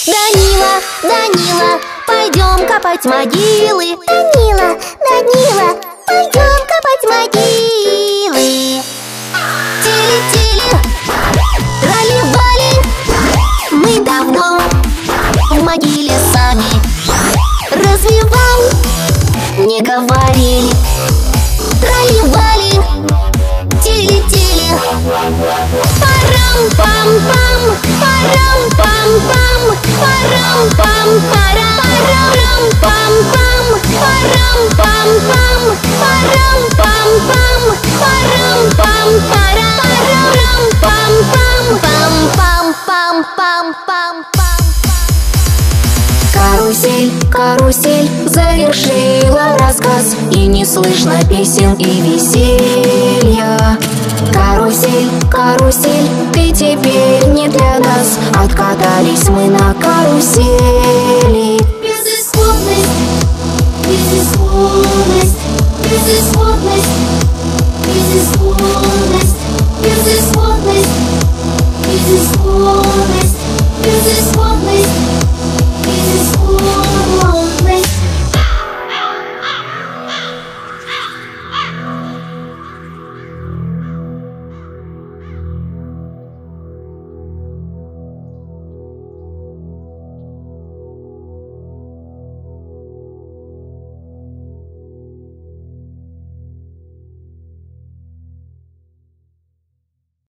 Данила, Данила, пойдем копать могилы. Данила, Данила, пойдем копать могилы. Тили-тили, трали-вали, мы давно в могиле сами. Разве вам не говорили? Трали-вали, тили-тили, парам-пам-пам, парам-пам-пам, парам-пам-парам, парам-пам-пам, парам-пам-пам, парам-пам-пам, парам-пам-парам, парам-пам-пам, пам-пам-пам-пам-пам. Карусель, карусель завершила рассказ, и не слышно песен и веселья. Карусель, карусель, ты теперь не для нас, откатались мы на карусель.